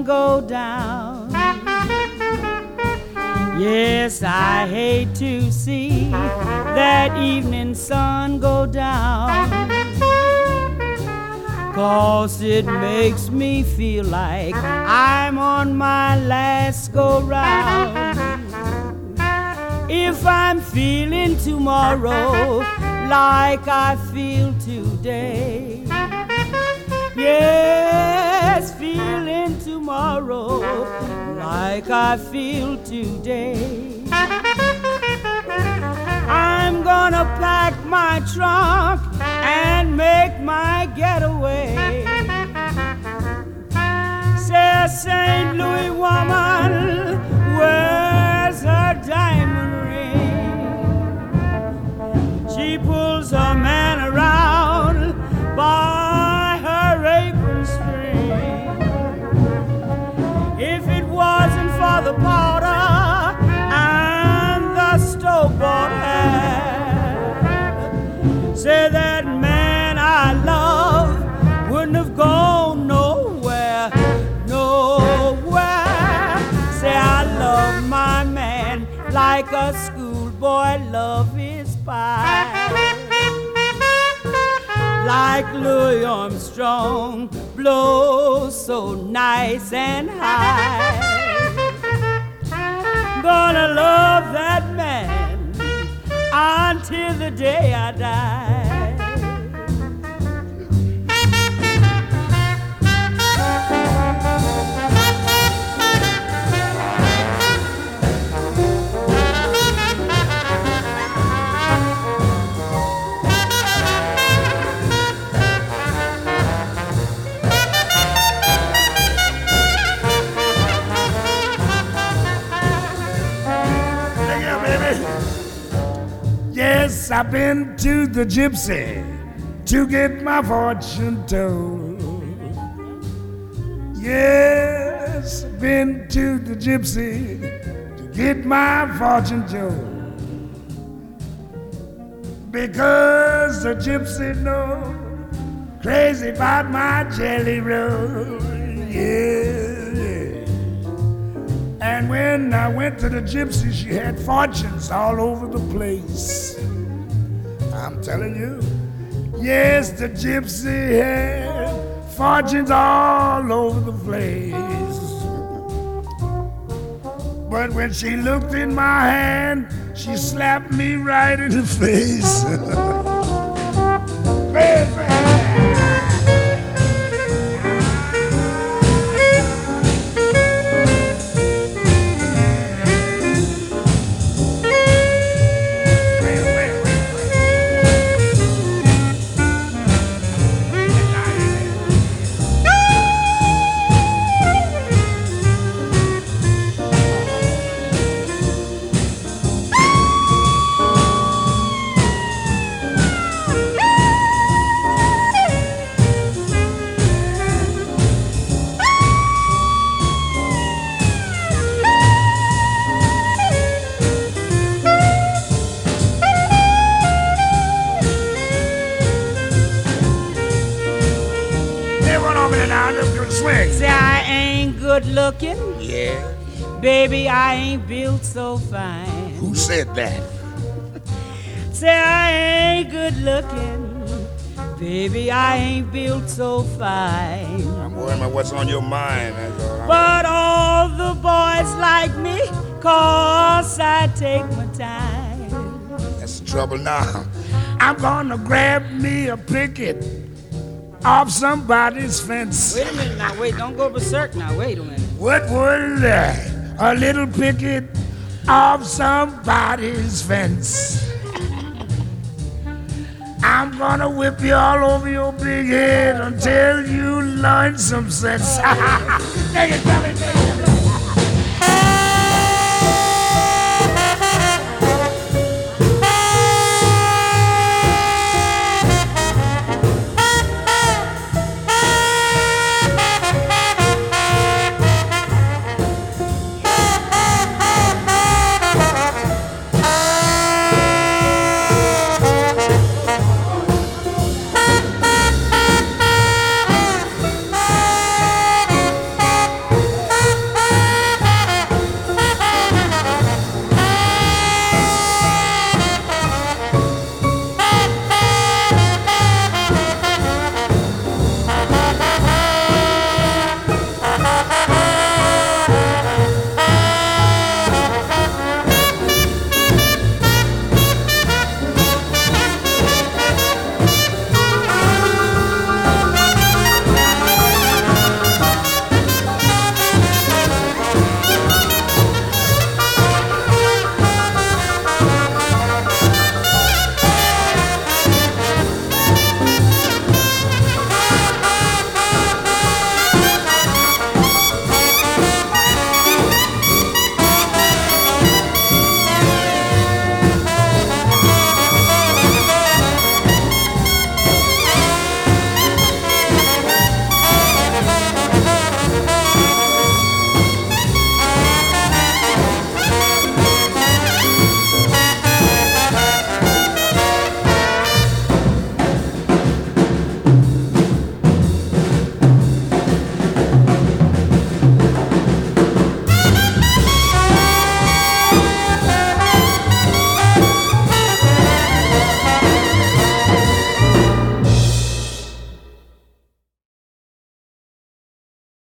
sun go down. Yes, I hate to see that evening sun go down, 'cause it makes me feel like I'm on my last go-round. If I'm feeling tomorrow like I feel today, yes, feeling tomorrow like I feel today, I'm gonna pack my trunk and make my getaway. Say, St. Louis woman, where's her diamond ring? She pulls her man around by her apron string. If it wasn't for the powder and the store-bought hat, say that man I love wouldn't have gone nowhere, nowhere. Say I love my man like a schoolboy love his pie, like Louis Armstrong blows so nice and high. Gonna love that man until the day I die. Yes, I've been to the gypsy to get my fortune told. Yes, I've been to the gypsy to get my fortune told. Because the gypsy know crazy about my jelly roll. Yeah, yeah. And when I went to the gypsy, she had fortunes all over the place. I'm telling you, yes, the gypsy had fortunes all over the place. But when she looked in my hand, she slapped me right in the face. Baby. Say I ain't good looking. Yeah. Baby, I ain't built so fine. Who said that? Say I ain't good looking. Baby, I ain't built so fine. I'm worried about what's on your mind. That's all. But all the boys like me, 'cause I take my time. That's the trouble now. I'm gonna grab me a picket off somebody's fence. Wait a minute now, wait, don't go berserk now, wait a minute. What would a little picket off somebody's fence? I'm gonna whip you all over your big head until you learn some sense. Take it, tell me, take it.